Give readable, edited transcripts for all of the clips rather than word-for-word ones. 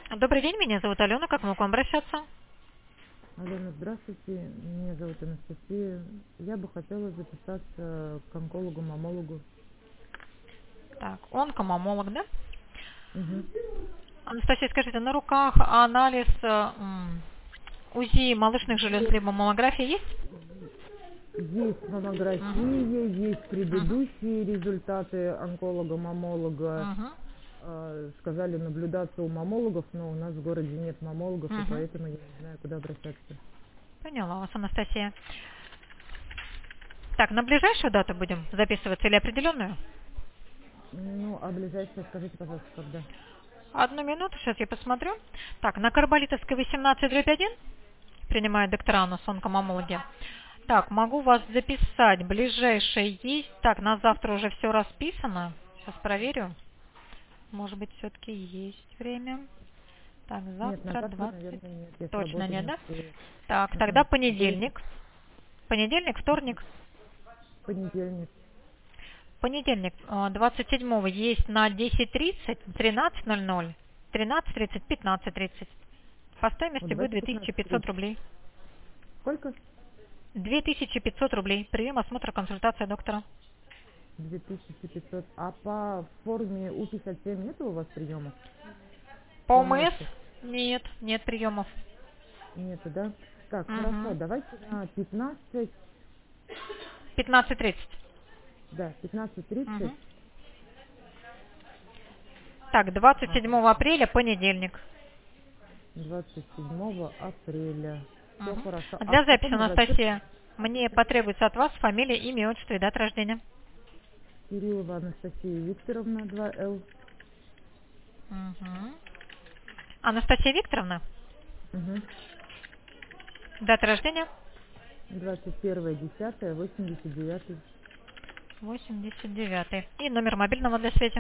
Добрый день, меня зовут Алена. Как могу к вам обращаться? Алена, здравствуйте. Меня зовут Анастасия. Я бы хотела записаться к онкологу-мамологу. Так, онкомамолог, да? Угу. Анастасия, скажите, на руках анализ УЗИ молочных желез либо маммография есть? Есть Угу. маммография, есть Угу. предыдущие результаты онколога-мамолога. Угу. Сказали наблюдаться у мамологов, но у нас в городе нет мамологов, и Угу. поэтому я не знаю, куда обращаться. Поняла вас, Анастасия. Так, на ближайшую дату будем записываться или определенную? Ну, а ближайшее, скажите, пожалуйста, когда? Одну минуту, сейчас я посмотрю. Так, на Карболитовской 18/1 принимают доктора у нас онкомамологи. Так, могу вас записать. Ближайшее есть. Так, на завтра уже все расписано. Сейчас проверю. Может быть, все-таки есть время. Так, Нет, на завтра завтра, 20. наверное, нет. Я с Точно работы нет, не да? успею. Так, тогда Мгм. понедельник. Понедельник, вторник. Понедельник. Понедельник, 27-го есть на 10:30, 13:00, 13:30, 15:30. По Вот стоимости будет давайте 2500 15:30. рублей. Сколько? 2500 рублей. Прием, осмотр, консультация доктора. 2500. А по форме У-57 нет у вас приемов? По По ОМС? массе? Нет, нет приемов. Нету, да? Так, хорошо, Угу. давайте на 15, 15:30. да, 15:30. Угу. Так, 27 апреля, понедельник. 27 апреля. Все Угу. хорошо. А Для в записи, каком городке? Анастасия, мне потребуется от вас фамилия, имя, отчество и дата рождения. Кириллова Анастасия Викторовна, 2Л. Угу. Анастасия Викторовна, Угу. дата рождения 21.10.89. 89. И номер мобильного для связи.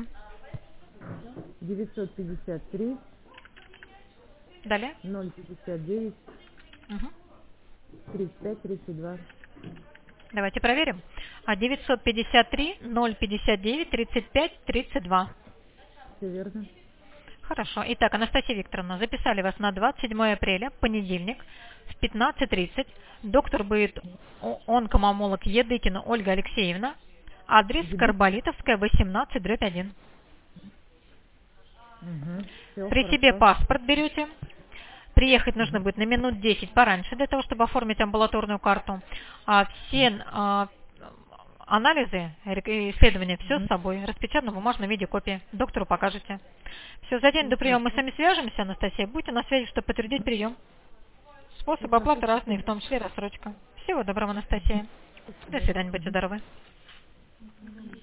953 Далее. 059 Угу. 35 32. Давайте проверим. 953 059 35 32. Все верно? Хорошо. Итак, Анастасия Викторовна, записали вас на 27 апреля, понедельник, в 15:30. Доктор будет онкомамолог Едыкина Ольга Алексеевна. Адрес Едыкина? Карболитовская, 18/1. Угу. Все При себе хорошо. паспорт берете. Приехать нужно Угу. будет на минут 10 пораньше, для того, чтобы оформить амбулаторную карту. Все анализы, исследования, все с Угу. собой. Распечатано в бумажном виде копии. Доктору покажете. Все, за день Все до приема мы с хорошо. вами свяжемся, Анастасия. Будьте на связи, чтобы подтвердить прием. Все Способы хорошо, оплаты разные, в спасибо. том числе рассрочка. Всего доброго, Анастасия. До Спасибо. свидания, будьте Мгм. здоровы.